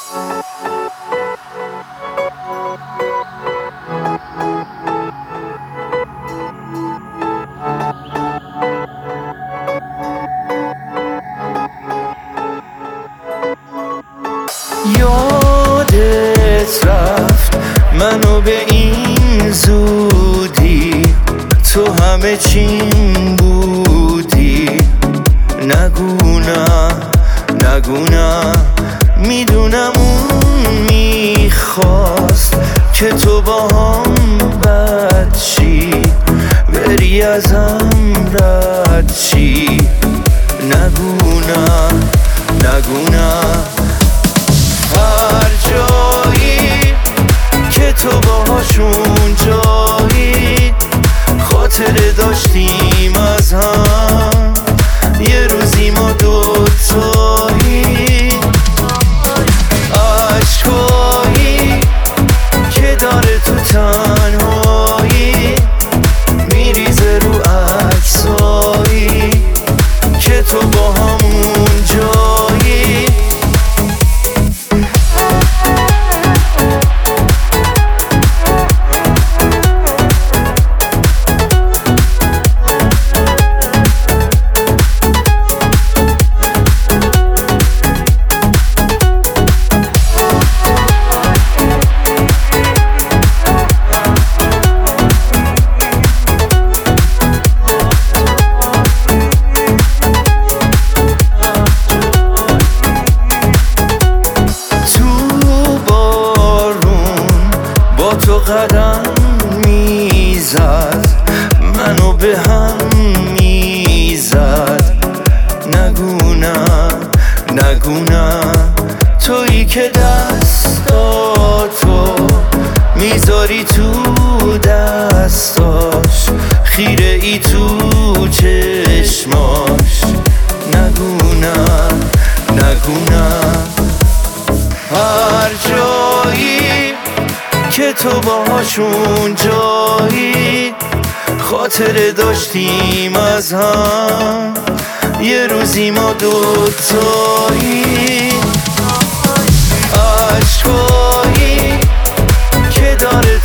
یادت رفت منو به این زودی، تو همه چیم بودی. نگو نه میدونم اون میخواست که تو با هم بد شی، بری ازم رد شی. نگو نه هر جایی که تو باهاشون جایی، خاطره داشتیم از هم، یه روزی ما دوتایی. عشقایی که داره تو تنهایی، میریزه رو عکسایی که تو با همون جایی. تو قدم میزد، منو به هم میزد. نگو نه تویی که دستاتو میذاری تو دستاش، خیره ای تو چشماش. نگو نه هر جایی که تو باهاشون جایی، خاطره داشتیم از هم، یه روزی ما دوتایی. عشقایی که داره